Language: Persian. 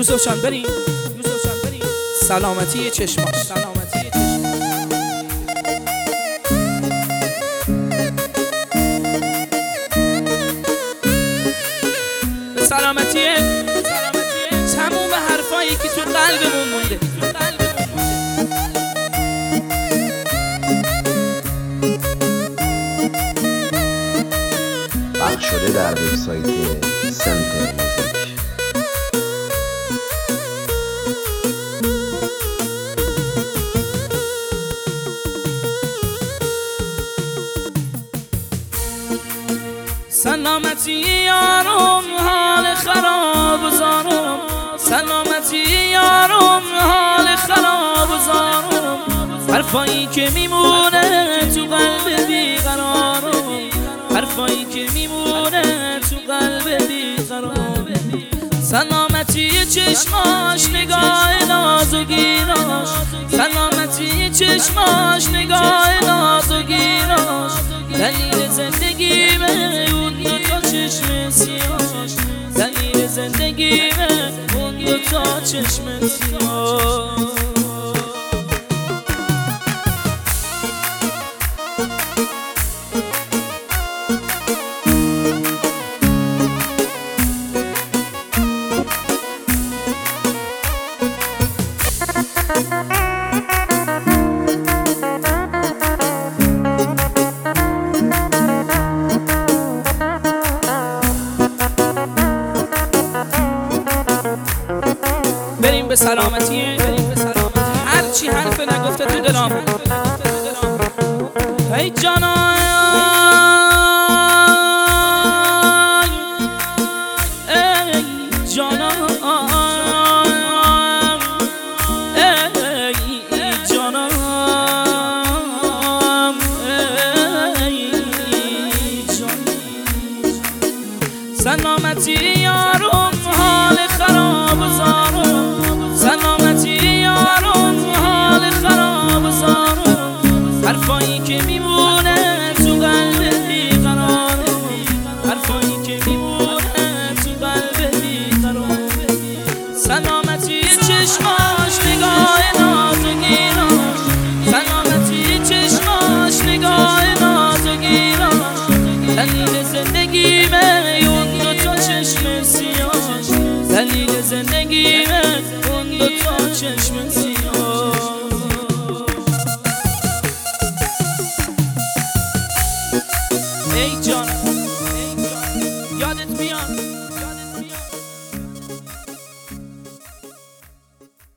یوسف جان بریم سلامتی چشماش به سلامتی تموم حرفایی که تو قلبمون مونده. پخش شده در وبسایت سنتر موزیک. سلامتی یارم حال خراب زارم، سلامتی یارم حال خراب زارم، حرفایی که میمونه تو قلب بیقرارم، حرفایی که میمونه تو قلب بیقرارم. سلامتی چشماش نگاه نازگیراش، سلامتی چشماش نگاه نازگیراش، دلیل زندگیمه اون دوتا چشم سیاش، دلیل زندگیمه اون دوتا چشم سیاش. بریم به سلامتی، هرچی حرف نگفته تو دلام. ای جانان ای جانان ای جانان ای جانان. سلامتی یارم حال خراب زارم، سلامتی یارم حال خراب زارم، حرفایی که میمونه تو قلب بیقرارم، حرفایی که میمونه تو قلب بیقرارم. سلامتی چشماش نگاه نازگیراش، سلامتی چشماش نگاه نازگیراش، دلیل زندگیمه اون دوتا چشم سیاش، دلیل زندگیمه اون دوتا چشم سیاش. ای جان یادت میاد